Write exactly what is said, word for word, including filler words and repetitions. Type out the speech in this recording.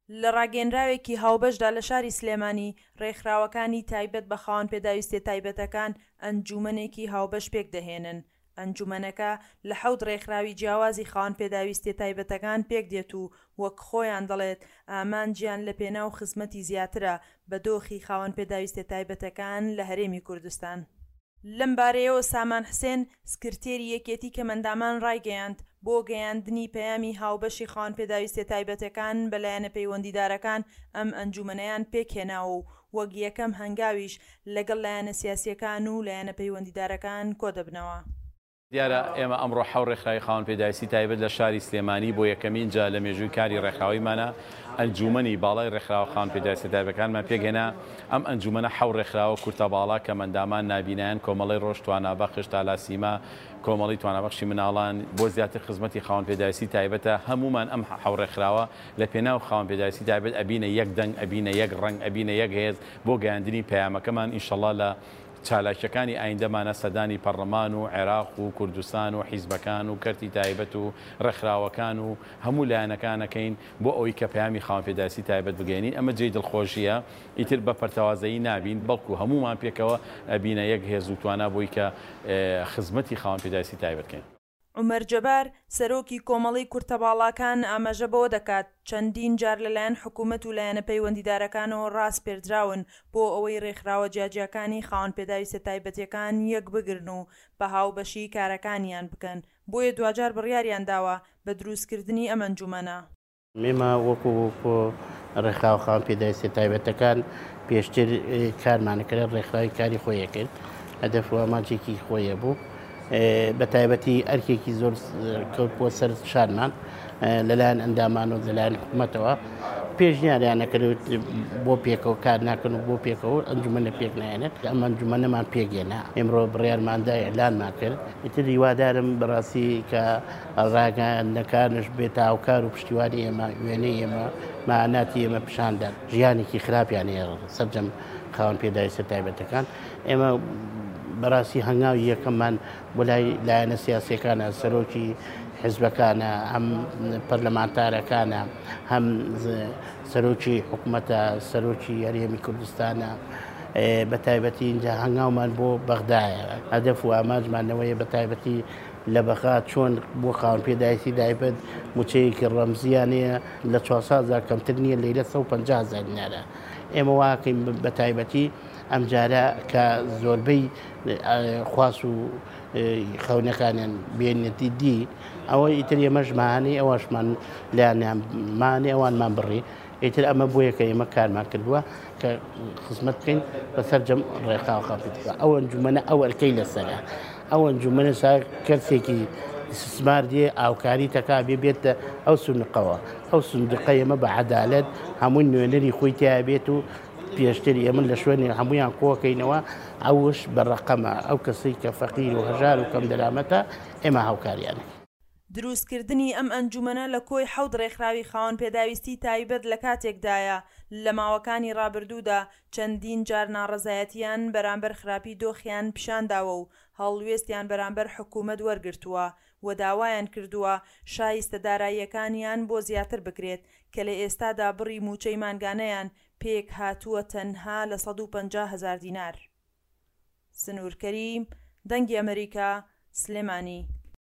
لە ڕاگەیەنراوێکی هاوبەشدا لە شاری سلێمانی ڕێکخراوەکانی تایبەت بە خاوەن پێداویستیە تایبەتەکان ئەنجومەنێکی هاوبەش پێک دەهێنن. ئەنجومەنەکە لە حەوت ڕێکخراوی جیاوازی خاوەن پێداویستیە تایبەتەکان پێک دێت و وەک خۆیان دەڵێت ئامانجیان لە پێناو خزمەتی زیاترە بە دۆخی خاوەن پێداویستیە تایبەتەکان لە هەرێمی کوردستان. لەم بارەیەوە سامان حسێن سکرتێری یەکێتی کەمەندامان ڕایگەیاند بۆ گەیاندنی پەیامی هاوبەشی خاوەن پێداویستیە تایبەتەکان بەلایەنە پەیوەندیدارەکان ئەم ئەنجومەنەیان پێکهێناوە و وەک یەکەم هەنگاویش لەگەڵ لایەنە سیاسیەکان و لایەنە پەیوەندیدارەکان کۆدەبنەوە. دیارە ئێمە ئەمڕۆ حەوت ڕێکخراوی خاوەن پێداویستی تایبەت لە شاری سلێمانی بۆ یەکەمین جا لە مێژووی کاری ڕێکخراویمانە ئەنجومەنی باڵای ڕێکخراوە خاوەن پێداویستی تایبەتەکانمان پێکهێنا. ئەم ئەنجومەنە حەوت ڕێکخراوە کورتەباڵا کەمەندامان نابینایان کۆمەڵی ڕۆژ توانابەخش تالاسیما کۆمەڵی توانابەخشی مناڵان بۆ زیاتر خزمەتی خاوەن پێداویستی تایبەتە هەمومان ئەم حەوت ڕێکخراوە لە پێناو خاوەن پێداویستی تایبەت ئەبینە یەک دەنگ ئەبینە یەک ڕەنگ ئەبینە یەک هێز بۆ گەیاندنی پەیامەکەمان ئینشەڵڵا لە چالاکیەکانی ئایندەمانە سەدانی پەرلەمان و عێراق و کوردستان و حیزبەکان و کەرتی تایبەت و ڕێکخراوەکان و هەموو لایەنەکانەکەین بۆ ئەوەی کە پەیامی خاوەن پێداویستی تایبەت بگەێنین. ئەمە جێی دڵخۆشیە ئیتر بە پەرتەوازایی نابین بەڵکو هەمومان پێکەوە ئەبینە یەک هێز و توانە بۆی کە خزمەتی خاوەن پێداویستی تایبەت بکەین. عومەر جەبار سەرۆکی کۆمەڵی کورتەباڵاکان ئاماژە بەوە دەکات چەندین جار لەلایەن حکوومەت و لایەنە پەیوەندیدارەکانەوە ڕاست پێدراون بۆ ئەوەی ڕێکخراوە جیاجیەکانی خاوەن پێداویستە تایبەتیەکان یەک بگرن و بە هاوبەشی کارەکانیان بکەن. بۆیە دوجار بڕیاریان داوە بە دروستکردنی ئەم ئەنجومەنە. ئێمە وەکو ڕێکخراوە خاوەن پێداویستە تایبەتەکان پێشتر کارمانەکرد ڕێکخراوی کاری خۆیە کرد هەدەف و ئامانجێکی خۆیە بوو بە تایبەتی ئەرکێکی زۆر کەوت بۆ سەر شارمان لەلایەن ئەندامان و لەلایەن حکوومەتەوە پێشنیاریانەکرد بۆ پێکەوە کار ناکەن و بۆ پێکەوە ئەنجومەنە پێک نایەنێت ئەم ئەنجومەنەمان پێگەێنا ئێمڕۆ بڕیارماندا ئێعلانمان کرد ئیتر هیوادارم بەڕاستی کە ڕاگەیاندنەکانش بێت هاوکار و پشتیوانی ئێمە وێنەی ئێمە معناتی ئێمە پیشاندان ژیانێکی خراپیان هەیە سەرجەم خاوەن پێداویستە تایبەتەکان. ئێمە بەڕاستی هەنگاوی یەکەممان بۆ لای لایەنە سیاسیەکانە سەرۆکی حیزبەکانە هەم پەرلەمانتارەکانە هەم سەرۆکی حکوومەتە سەرۆکی هەرێمی کوردستانە بە تایبەتی اینجا هەنگاومان بۆ بەغدایە هەدەف و ئاماژمانەوەیە بە تایبەتی لە بەخا چۆن بۆ خاوەن پێداویستی تایبەت موچەیەکی ڕەمزیانەیە لە چوار سەد هەزار کەمتر نییە لەیلە سەد و پەنجا هەزار دینارە. ئێمە واکەین بە تایبەتی ئەم جارە کە زۆربەی خواست و خەونەکانیان بێنێتی دی ئەوە ئیتر ئێمەژمانی ئەوەشمان لایەنمانی ئەوانمان بڕی ئیتر ئەمە بۆ یەکە ئێمە کارمان کردووە کە خزمەت بکەین بەسەر جەم ڕێکخراوە خاوەن پێداویستە. ئەو ئەنجومەنە ئەو ئەرکەی لەسەرە ئەو ئەنجومەنە کەسێکی استثمار دێ ئاوکاری تەکا بێ بێتە ئەو سندوقەوە ئەو سندوقە ئێمە بە عەدالەت هەمووی نوێنەری خۆی تیا بێت و پێشتری ئێمە لە شوێنی هەمویان کۆکەینەوە ئەوش بە ڕقەمە ئەو کەسی کە فەقیر و هەژار و کەم دەرامەتە ئێمە هاوکاریانە. دروستکردنی ئەم ئەنجومەنە لە کۆی حەوت ڕێکخراوی خاوەن پێداویستی تایبەت لە کاتێکدایە لە ماوەکانی ڕابردوودا چەندین جار ناڕەزایەتیان بەرامبەر خراپی دۆخیان پیشانداوە و هەڵوێستیان بەرامبەر حکوومەت وەرگرتووە و داوایان کردووە شایستە داراییەکانیان بۆ زیاتر بکرێت کە لە ئێستادا بڕی موچەی مانگانەیان پێک هاتووە تەنها لە سەد و پەنجا هەزار دینار. سنوور کەریم، دەنگی ئەمریکا، سلێمانی.